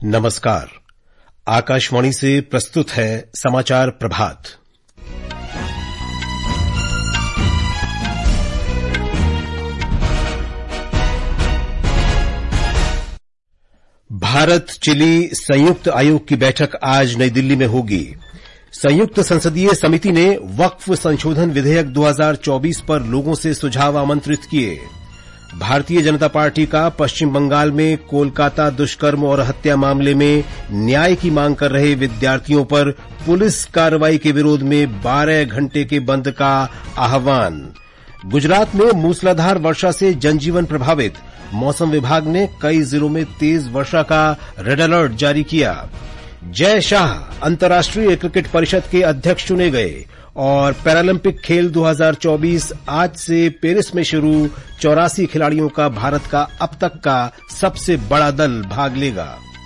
नमस्कार। आकाशवाणी से प्रस्तुत है समाचार प्रभात। भारत चिली संयुक्त आयोग की बैठक आज नई दिल्ली में होगी। संयुक्त संसदीय समिति ने वक्फ संशोधन विधेयक 2024 पर लोगों से सुझाव आमंत्रित किए। भारतीय जनता पार्टी का पश्चिम बंगाल में कोलकाता दुष्कर्म और हत्या मामले में न्याय की मांग कर रहे विद्यार्थियों पर पुलिस कार्रवाई के विरोध में 12 घंटे के बंद का आह्वान। गुजरात में मूसलाधार वर्षा से जनजीवन प्रभावित। मौसम विभाग ने कई जिलों में तेज वर्षा का रेड अलर्ट जारी किया। जय शाह अंतर्राष्ट्रीय क्रिकेट परिषद के अध्यक्ष चुने गए और पैरालंपिक खेल 2024 आज से पेरिस में शुरू। 84 खिलाड़ियों का भारत का अब तक का सबसे बड़ा दल भाग लेगा।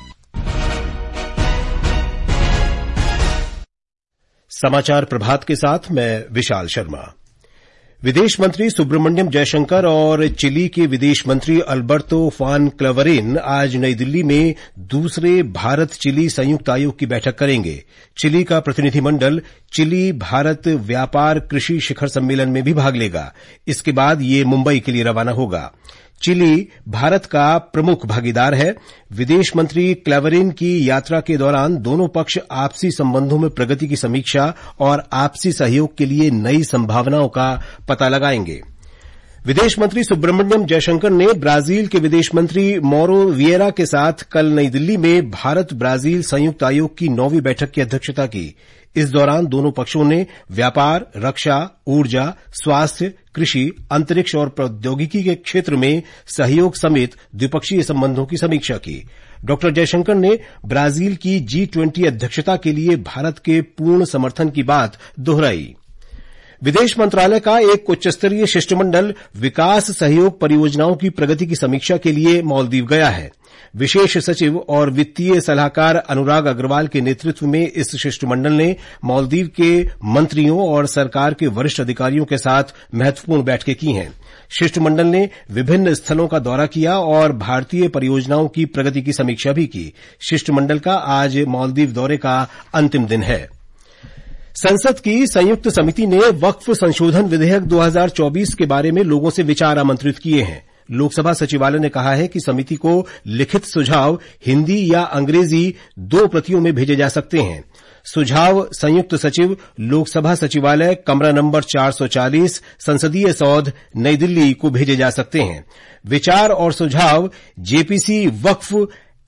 समाचार प्रभात के साथ मैं विशाल शर्मा। विदेश मंत्री सुब्रमण्यम जयशंकर और चिली के विदेश मंत्री अल्बर्टो फान क्लवरेन आज नई दिल्ली में दूसरे भारत चिली संयुक्त आयोग की बैठक करेंगे। चिली का प्रतिनिधिमंडल चिली भारत व्यापार कृषि शिखर सम्मेलन में भी भाग लेगा। इसके बाद ये मुंबई के लिए रवाना होगा। चिली भारत का प्रमुख भागीदार है। विदेश मंत्री क्लवरेन की यात्रा के दौरान दोनों पक्ष आपसी संबंधों में प्रगति की समीक्षा और आपसी सहयोग के लिए नई संभावनाओं का पता लगाएंगे। विदेश मंत्री सुब्रमण्यम जयशंकर ने ब्राजील के विदेश मंत्री मौरो विएरा के साथ कल नई दिल्ली में भारत ब्राजील संयुक्त आयोग की 9वीं बैठक की अध्यक्षता की। इस दौरान दोनों पक्षों ने व्यापार, रक्षा, ऊर्जा, स्वास्थ्य, कृषि, अंतरिक्ष और प्रौद्योगिकी के क्षेत्र में सहयोग समेत द्विपक्षीय संबंधों की समीक्षा की। डॉ जयशंकर ने ब्राजील की G20 अध्यक्षता के लिए भारत के पूर्ण समर्थन की बात दोहराई। विदेश मंत्रालय का एक उच्चस्तरीय शिष्टमंडल विकास सहयोग परियोजनाओं की प्रगति की समीक्षा के लिए मालदीव गया है। विशेष सचिव और वित्तीय सलाहकार अनुराग अग्रवाल के नेतृत्व में इस शिष्टमंडल ने मालदीव के मंत्रियों और सरकार के वरिष्ठ अधिकारियों के साथ महत्वपूर्ण बैठकें की हैं। शिष्टमंडल ने विभिन्न स्थलों का दौरा किया और भारतीय परियोजनाओं की प्रगति की समीक्षा भी की। शिष्टमंडल का आज मालदीव दौरे का अंतिम दिन है। संसद की संयुक्त समिति ने वक्फ संशोधन विधेयक 2024 के बारे में लोगों से विचार आमंत्रित किए हैं। लोकसभा सचिवालय ने कहा है कि समिति को लिखित सुझाव हिंदी या अंग्रेजी 2 प्रतियों में भेजे जा सकते हैं। सुझाव संयुक्त सचिव, लोकसभा सचिवालय, कमरा नंबर 440, संसदीय सौध, नई दिल्ली को भेजे जा सकते हैं। विचार और सुझाव जेपीसी वक्फ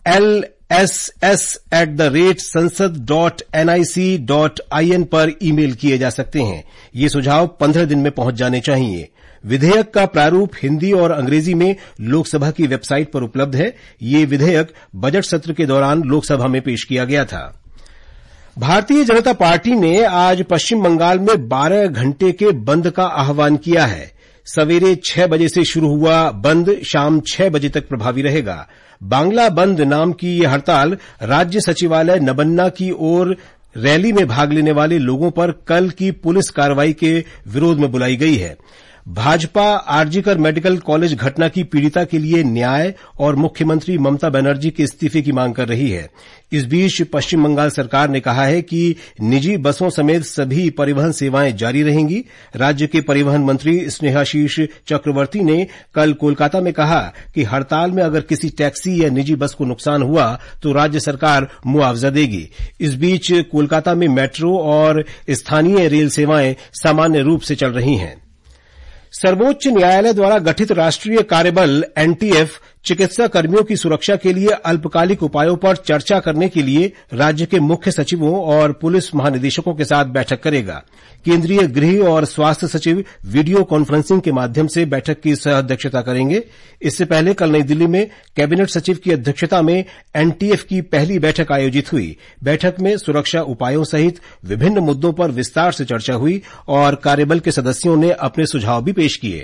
lss@sansad.nic.in पर ईमेल किए जा सकते हैं। ये सुझाव 15 दिन में पहुंच जाने चाहिए। विधेयक का प्रारूप हिंदी और अंग्रेजी में लोकसभा की वेबसाइट पर उपलब्ध है। ये विधेयक बजट सत्र के दौरान लोकसभा में पेश किया गया था। भारतीय जनता पार्टी ने आज पश्चिम बंगाल में 12 घंटे के बंद का आह्वान किया है। सवेरे 6 बजे से शुरू हुआ बंद शाम 6 बजे तक प्रभावी रहेगा। बांग्ला बंद नाम की यह हड़ताल राज्य सचिवालय नबन्ना की ओर रैली में भाग लेने वाले लोगों पर कल की पुलिस कार्रवाई के विरोध में बुलाई गई है। भाजपा आरजीकर मेडिकल कॉलेज घटना की पीड़िता के लिए न्याय और मुख्यमंत्री ममता बनर्जी के इस्तीफे की मांग कर रही है। इस बीच पश्चिम बंगाल सरकार ने कहा है कि निजी बसों समेत सभी परिवहन सेवाएं जारी रहेंगी। राज्य के परिवहन मंत्री स्नेहाशीष चक्रवर्ती ने कल कोलकाता में कहा कि हड़ताल में अगर किसी टैक्सी या निजी बस को नुकसान हुआ तो राज्य सरकार मुआवजा देगी। इस बीच कोलकाता में मेट्रो और स्थानीय रेल सेवाएं सामान्य रूप से चल रही हैं। सर्वोच्च न्यायालय द्वारा गठित राष्ट्रीय कार्यबल एनटीएफ चिकित्सा कर्मियों की सुरक्षा के लिए अल्पकालिक उपायों पर चर्चा करने के लिए राज्य के मुख्य सचिवों और पुलिस महानिदेशकों के साथ बैठक करेगा। केंद्रीय गृह और स्वास्थ्य सचिव वीडियो कॉन्फ्रेंसिंग के माध्यम से बैठक की सह अध्यक्षता करेंगे। इससे पहले कल नई दिल्ली में कैबिनेट सचिव की अध्यक्षता में एनटीएफ की पहली बैठक आयोजित हुई। बैठक में सुरक्षा उपायों सहित विभिन्न मुद्दों पर विस्तार से चर्चा हुई और कार्यबल के सदस्यों ने अपने सुझाव भी पेश किए।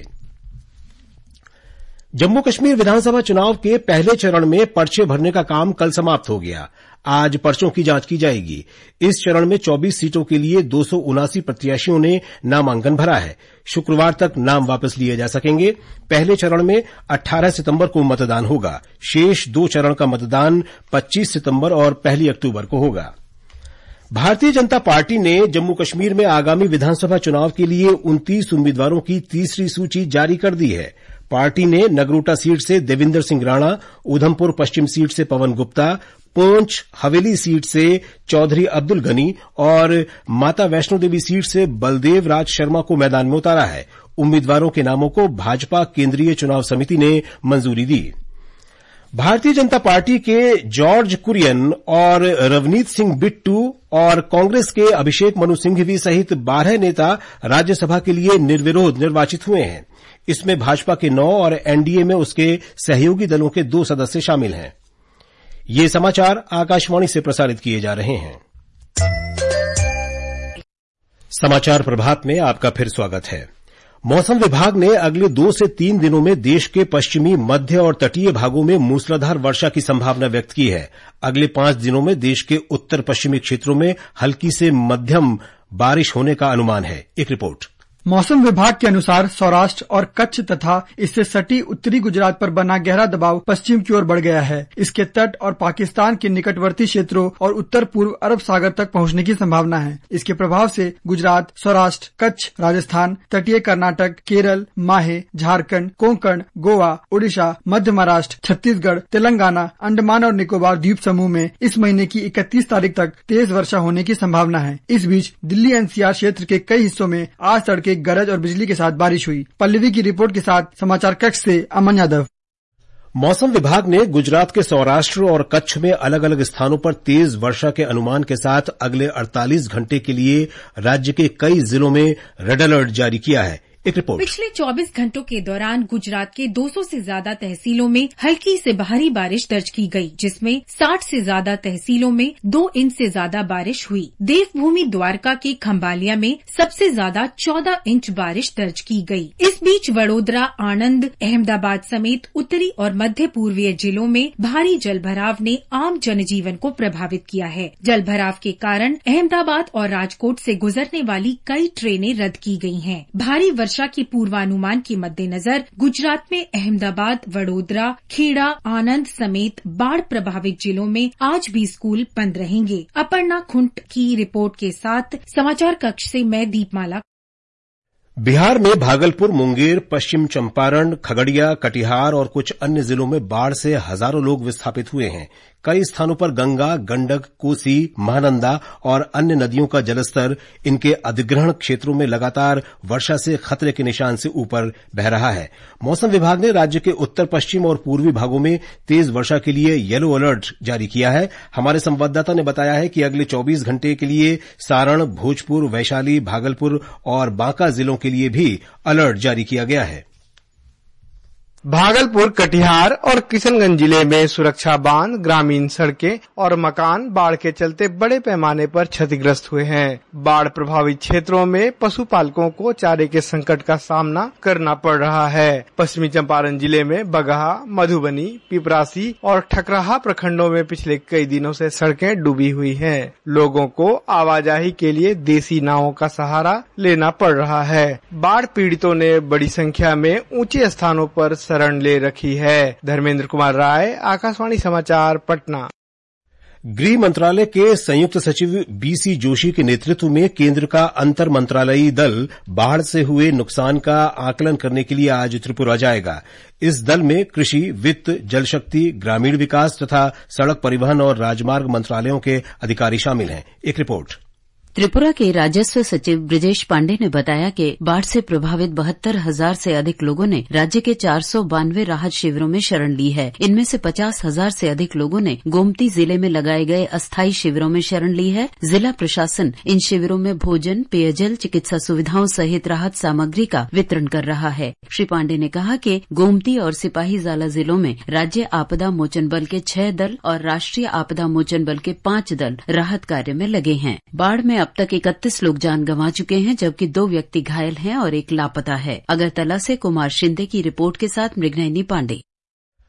जम्मू कश्मीर विधानसभा चुनाव के पहले चरण में पर्चे भरने का काम कल समाप्त हो गया। आज पर्चों की जांच की जाएगी। इस चरण में 24 सीटों के लिए 279 प्रत्याशियों ने नामांकन भरा है। शुक्रवार तक नाम वापस लिए जा सकेंगे। पहले चरण में 18 सितंबर को मतदान होगा। शेष 2 चरण का मतदान 25 सितंबर और 1 अक्टूबर को होगा। भारतीय जनता पार्टी ने जम्मू कश्मीर में आगामी विधानसभा चुनाव के लिए 29 उम्मीदवारों की तीसरी सूची जारी कर दी है। पार्टी ने नगरोटा सीट से देविंदर सिंह राणा, उधमपुर पश्चिम सीट से पवन गुप्ता, पूंछ हवेली सीट से चौधरी अब्दुल गनी और माता वैष्णो देवी सीट से बलदेव राज शर्मा को मैदान में उतारा है। उम्मीदवारों के नामों को भाजपा केंद्रीय चुनाव समिति ने मंजूरी दी। भारतीय जनता पार्टी के जॉर्ज कुरियन और रवनीत सिंह बिट्टू और कांग्रेस के अभिषेक मनु सिंघवी सहित 12 नेता राज्यसभा के लिए निर्विरोध निर्वाचित हुए हैं। इसमें भाजपा के 9 और एनडीए में उसके सहयोगी दलों के 2 सदस्य शामिल हैं। ये समाचार आकाशवाणी से प्रसारित किए जा रहे हैं। समाचार प्रभात में आपका फिर स्वागत है। मौसम विभाग ने अगले 2 से 3 दिनों में देश के पश्चिमी, मध्य और तटीय भागों में मूसलाधार वर्षा की संभावना व्यक्त की है। अगले 5 दिनों में देश के उत्तर पश्चिमी क्षेत्रों में हल्की से मध्यम बारिश होने का अनुमान है। एक रिपोर्ट। मौसम विभाग के अनुसार सौराष्ट्र और कच्छ तथा इससे सटी उत्तरी गुजरात पर बना गहरा दबाव पश्चिम की ओर बढ़ गया है। इसके तट और पाकिस्तान के निकटवर्ती क्षेत्रों और उत्तर पूर्व अरब सागर तक पहुंचने की संभावना है। इसके प्रभाव से गुजरात, सौराष्ट्र, कच्छ, राजस्थान, तटीय कर्नाटक, केरल, माहे, झारखंड, कोंकण, गोवा, ओडिशा, मध्य महाराष्ट्र, छत्तीसगढ़, तेलंगाना, अंडमान और निकोबार द्वीप समूह में इस महीने की 31 तारीख तक तेज वर्षा होने की संभावना है। इस बीच दिल्ली एनसीआर क्षेत्र के कई हिस्सों में आज तड़के गरज और बिजली के साथ बारिश हुई। पल्लवी की रिपोर्ट के साथ समाचार कक्ष से अमन यादव। मौसम विभाग ने गुजरात के सौराष्ट्र और कच्छ में अलग अलग स्थानों पर तेज वर्षा के अनुमान के साथ अगले 48 घंटे के लिए राज्य के कई जिलों में रेड अलर्ट जारी किया है। एक रिपोर्ट। पिछले 24 घंटों के दौरान गुजरात के 200 से ज्यादा तहसीलों में हल्की से भारी बारिश दर्ज की गई, जिसमें 60 से ज्यादा तहसीलों में 2 इंच से ज्यादा बारिश हुई। देवभूमि द्वारका के खंभालिया में सबसे ज्यादा 14 इंच बारिश दर्ज की गई। इस बीच वडोदरा, आणंद, अहमदाबाद समेत उत्तरी और मध्य पूर्वीय जिलों में भारी जलभराव ने आम जनजीवन को प्रभावित किया है। जलभराव के कारण अहमदाबाद और राजकोट से गुजरने वाली कई ट्रेनें रद्द की गई हैं। भारी वर्षा की पूर्वानुमान के मद्देनजर गुजरात में अहमदाबाद, वडोदरा, खेड़ा, आनंद समेत बाढ़ प्रभावित जिलों में आज भी स्कूल बंद रहेंगे। अपर्णा खुंट की रिपोर्ट के साथ समाचार कक्ष से मैं दीपमाला। बिहार में भागलपुर, मुंगेर, पश्चिम चंपारण, खगड़िया, कटिहार और कुछ अन्य जिलों में बाढ़ से हजारों लोग विस्थापित हुए हैं। कई स्थानों पर गंगा, गंडक, कोसी, महानंदा और अन्य नदियों का जलस्तर इनके अधिग्रहण क्षेत्रों में लगातार वर्षा से खतरे के निशान से ऊपर बह रहा है। मौसम विभाग ने राज्य के उत्तर पश्चिम और पूर्वी भागों में तेज वर्षा के लिए येलो अलर्ट जारी किया है। हमारे संवाददाता ने बताया है कि अगले 24 घंटे के लिए सारण, भोजपुर, वैशाली, भागलपुर और बांका जिलों के लिए भी अलर्ट जारी किया गया है। भागलपुर, कटिहार और किशनगंज जिले में सुरक्षा बांध, ग्रामीण सड़कें और मकान बाढ़ के चलते बड़े पैमाने पर क्षतिग्रस्त हुए हैं। बाढ़ प्रभावित क्षेत्रों में पशुपालकों को चारे के संकट का सामना करना पड़ रहा है। पश्चिमी चंपारण जिले में बगहा, मधुबनी, पिपरासी और ठकराहा प्रखंडों में पिछले कई दिनों से सड़कें डूबी हुई हैं। लोगों को आवाजाही के लिए देसी नावों का सहारा लेना पड़ रहा है। बाढ़ पीड़ितों ने बड़ी संख्या में ऊंचे स्थानों पर शरण ले रखी है। धर्मेंद्र कुमार राय, आकाशवाणी समाचार, पटना। गृह मंत्रालय के संयुक्त सचिव बीसी जोशी के नेतृत्व में केंद्र का अंतर मंत्रालयी दल बाढ़ से हुए नुकसान का आकलन करने के लिए आज त्रिपुरा जाएगा। इस दल में कृषि, वित्त, जल शक्ति, ग्रामीण विकास तथा सड़क परिवहन और राजमार्ग मंत्रालयों के अधिकारी शामिल हैं। एक रिपोर्ट। त्रिपुरा के राजस्व सचिव ब्रिजेश पांडे ने बताया कि बाढ़ से प्रभावित 72,000 से अधिक लोगों ने राज्य के 492 राहत शिविरों में शरण ली है। इनमें से 50,000 से अधिक लोगों ने गोमती जिले में लगाए गए अस्थायी शिविरों में शरण ली है। जिला प्रशासन इन शिविरों में भोजन, पेयजल, चिकित्सा सुविधाओं सहित राहत सामग्री का वितरण कर रहा है। श्री पांडे ने कहा कि गोमती और सिपाहीजाला जिलों में राज्य आपदा मोचन बल के 6 दल और राष्ट्रीय आपदा मोचन बल के 5 दल राहत कार्य में लगे हैं। बाढ़ में अब तक 31 लोग जान गंवा चुके हैं, जबकि 2 व्यक्ति घायल हैं और 1 लापता है। अगरतला से कुमार शिंदे की रिपोर्ट के साथ मृगनयनी पांडे।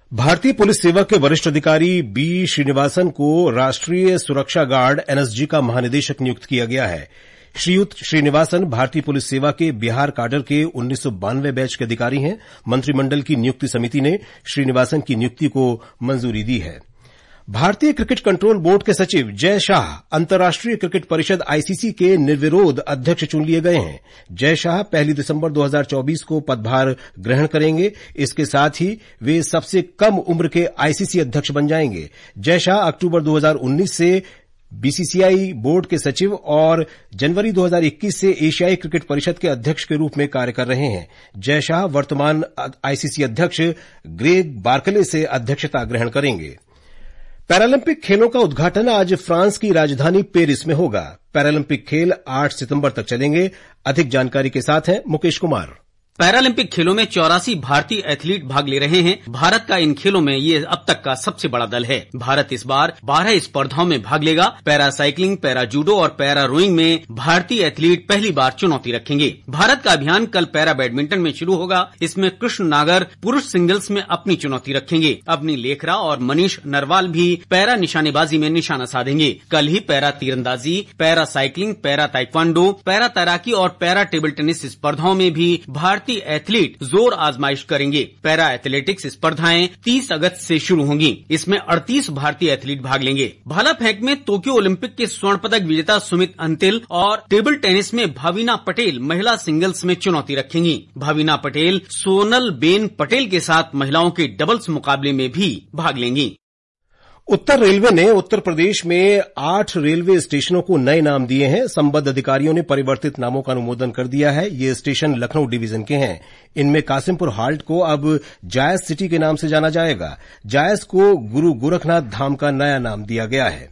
भारतीय पुलिस सेवा के वरिष्ठ अधिकारी बी श्रीनिवासन को राष्ट्रीय सुरक्षा गार्ड एनएसजी का महानिदेशक नियुक्त किया गया है। श्रीयुत श्रीनिवासन भारतीय पुलिस सेवा के बिहार काडर के 1992 बैच के अधिकारी हैं। मंत्रिमंडल की नियुक्ति समिति ने श्रीनिवासन की नियुक्ति को मंजूरी दी है। भारतीय क्रिकेट कंट्रोल बोर्ड के सचिव जय शाह अंतर्राष्ट्रीय क्रिकेट परिषद आईसीसी के निर्विरोध अध्यक्ष चुन लिए गए हैं। जय शाह 1 दिसंबर 2024 को पदभार ग्रहण करेंगे। इसके साथ ही वे सबसे कम उम्र के आईसीसी अध्यक्ष बन जाएंगे। जय शाह अक्टूबर 2019 से बीसीसीआई बोर्ड के सचिव और जनवरी 2021 से एशियाई क्रिकेट परिषद के अध्यक्ष के रूप में कार्य कर रहे हैं। जय शाह वर्तमान आईसीसी अध्यक्ष ग्रेग बार्कले से अध्यक्षता ग्रहण करेंगे। पैरालंपिक खेलों का उद्घाटन आज फ्रांस की राजधानी पेरिस में होगा। पैरालंपिक खेल 8 सितंबर तक चलेंगे। अधिक जानकारी के साथ हैं मुकेश कुमार। पैरालंपिक खेलों में 84 भारतीय एथलीट भाग ले रहे हैं। भारत का इन खेलों में ये अब तक का सबसे बड़ा दल है। भारत इस बार 12 स्पर्धाओं में भाग लेगा। पैरा साइकिलिंग, पैरा जूडो और पैरा रोइंग में भारतीय एथलीट पहली बार चुनौती रखेंगे। भारत का अभियान कल पैरा बैडमिंटन में शुरू होगा। इसमें कृष्ण नागर पुरुष सिंगल्स में अपनी चुनौती रखेंगे। अवनी लेखरा और मनीष नरवाल भी पैरा निशानेबाजी में निशाना साधेंगे। कल ही पैरा तीरंदाजी, para cycling, para taekwondo, para तैराकी और पैरा टेबल टेनिस स्पर्धाओं में भी भारतीय एथलीट जोर आजमाइश करेंगे। पैरा एथलेटिक्स स्पर्धाएं 30 अगस्त से शुरू होंगी। इसमें 38 भारतीय एथलीट भाग लेंगे। भाला फेंक में टोक्यो ओलंपिक के स्वर्ण पदक विजेता सुमित अंतिल और टेबल टेनिस में भाविना पटेल महिला सिंगल्स में चुनौती रखेंगी। भाविना पटेल सोनल बेन पटेल के साथ महिलाओं के डबल्स मुकाबले में भी भाग लेंगी। उत्तर रेलवे ने उत्तर प्रदेश में 8 रेलवे स्टेशनों को नए नाम दिए हैं। संबद्ध अधिकारियों ने परिवर्तित नामों का अनुमोदन कर दिया है। ये स्टेशन लखनऊ डिवीजन के हैं। इनमें कासिमपुर हाल्ट को अब जायस सिटी के नाम से जाना जाएगा। जायस को गुरु गोरखनाथ धाम का नया नाम दिया गया है।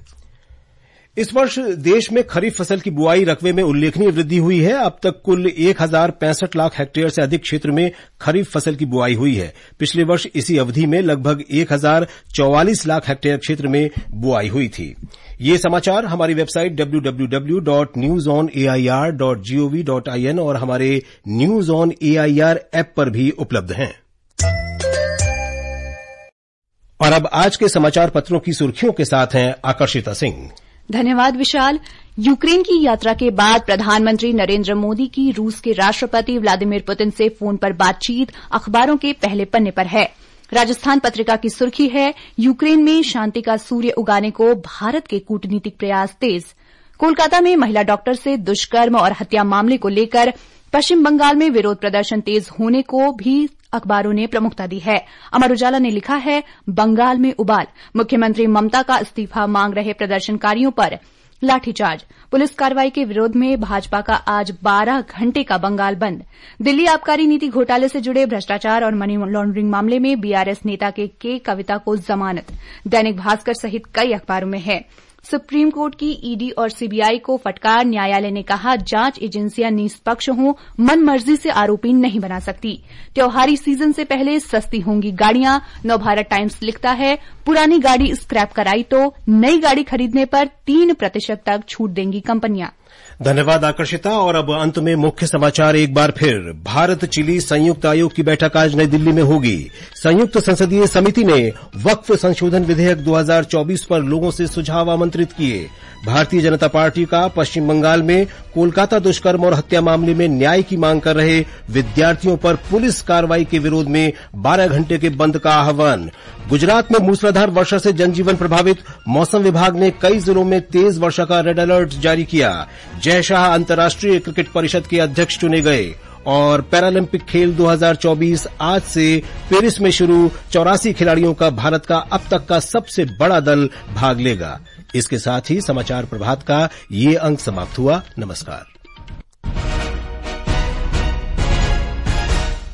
इस वर्ष देश में खरीफ फसल की बुआई रकबे में उल्लेखनीय वृद्धि हुई है। अब तक कुल 1065 लाख हेक्टेयर से अधिक क्षेत्र में खरीफ फसल की बुआई हुई है। पिछले वर्ष इसी अवधि में लगभग 1044 लाख हेक्टेयर क्षेत्र में बुआई हुई थी। ये समाचार हमारी वेबसाइट www.newsonair.gov.in और हमारे न्यूज ऑन एआईआर ऐप पर भी उपलब्ध हैं। और अब आज के समाचार पत्रों की सुर्खियों के साथ हैं आकर्षिता सिंह। धन्यवाद विशाल। यूक्रेन की यात्रा के बाद प्रधानमंत्री नरेंद्र मोदी की रूस के राष्ट्रपति व्लादिमीर पुतिन से फोन पर बातचीत अखबारों के पहले पन्ने पर है। राजस्थान पत्रिका की सुर्खी है, यूक्रेन में शांति का सूर्य उगाने को भारत के कूटनीतिक प्रयास तेज। कोलकाता में महिला डॉक्टर से दुष्कर्म और हत्या मामले को लेकर पश्चिम बंगाल में विरोध प्रदर्शन तेज होने को भी अखबारों ने प्रमुखता दी है। अमर उजाला ने लिखा है, बंगाल में उबाल, मुख्यमंत्री ममता का इस्तीफा मांग रहे प्रदर्शनकारियों पर लाठीचार्ज। पुलिस कार्रवाई के विरोध में भाजपा का आज 12 घंटे का बंगाल बंद। दिल्ली आबकारी नीति घोटाले से जुड़े भ्रष्टाचार और मनी लॉन्ड्रिंग मामले में बीआरएस नेता के कविता को जमानत। दैनिक भास्कर सहित कई अखबारों में है। सुप्रीम कोर्ट की ईडी और सीबीआई को फटकार, न्यायालय ने कहा जांच एजेंसियां निष्पक्ष हों, मनमर्जी से आरोपी नहीं बना सकती। त्योहारी सीजन से पहले सस्ती होंगी गाड़ियां। नवभारत टाइम्स लिखता है, पुरानी गाड़ी स्क्रैप कराई तो नई गाड़ी खरीदने पर 3% तक छूट देंगी कंपनियां। धन्यवाद आकर्षिता। और अब अंत में मुख्य समाचार एक बार फिर। भारत चिली संयुक्त आयोग की बैठक आज नई दिल्ली में होगी। संयुक्त संसदीय समिति ने वक्फ संशोधन विधेयक 2024 पर लोगों से सुझाव आमंत्रित किए। भारतीय जनता पार्टी का पश्चिम बंगाल में कोलकाता दुष्कर्म और हत्या मामले में न्याय की मांग कर रहे विद्यार्थियों पर पुलिस कार्रवाई के विरोध में 12 घंटे के बंद का आह्वान। गुजरात में मूसलाधार वर्षा से जनजीवन प्रभावित, मौसम विभाग ने कई जिलों में तेज वर्षा का रेड अलर्ट जारी किया। जय शाह अंतर्राष्ट्रीय क्रिकेट परिषद के अध्यक्ष चुने गए। और पैरालंपिक खेल 2024 आज से पेरिस में शुरू। 84 खिलाड़ियों का भारत का अब तक का सबसे बड़ा दल भाग लेगा। इसके साथ ही समाचार प्रभात का ये अंक समाप्त हुआ। नमस्कार।